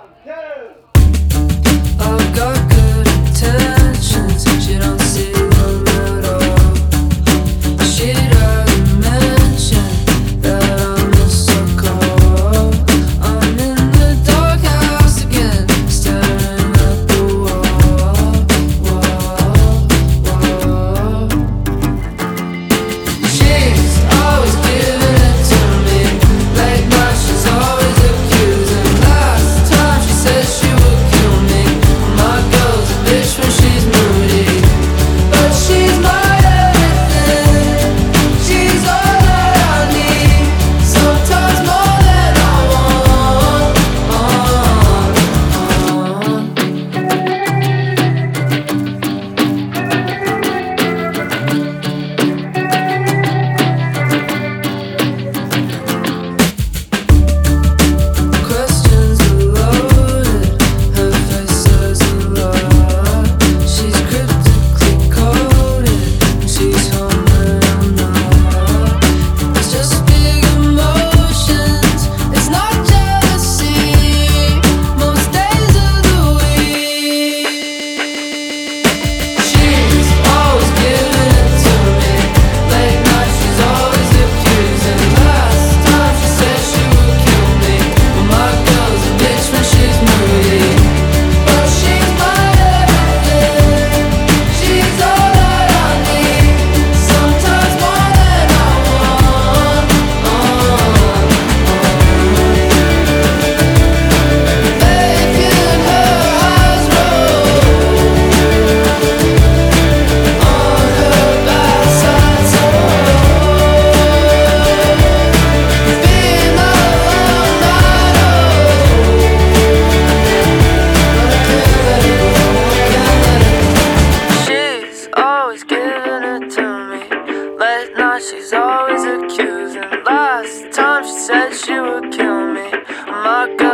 I've got good intentions, she don't see them at all. She doesn't mention that I miss her call. I'm in the doghouse again, staring at the wall. She's always giving it to me. Late night, she's always accusing. Last time she said she would kill me. My girl's a bitch when she's moody, but she's my everything. She's all that I need, sometimes more than I want. Questions are loaded, her face says a lot. She's cryptically coded, she's home when I'm not. It's just big emotions, it's not jealousy, most days of the week. She's always giving it to me. Late night, she's always accusing. Last time she said she would kill me. Well, my girl's a bitch when she's moody, but she's my everything. She's all that I need, sometimes more than I want. Making her eyes roll on her backside been a long night, she's always giving it to me. Late night, she's always accusing. Last time she said she would kill me. My God.